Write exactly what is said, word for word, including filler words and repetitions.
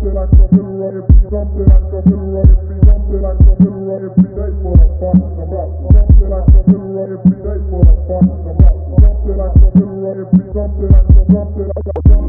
something like something right every something like something right every something like something right every day for the fun. I'm out. Something like something right every day for the fun. I'm out. Something like something right every something like something like something.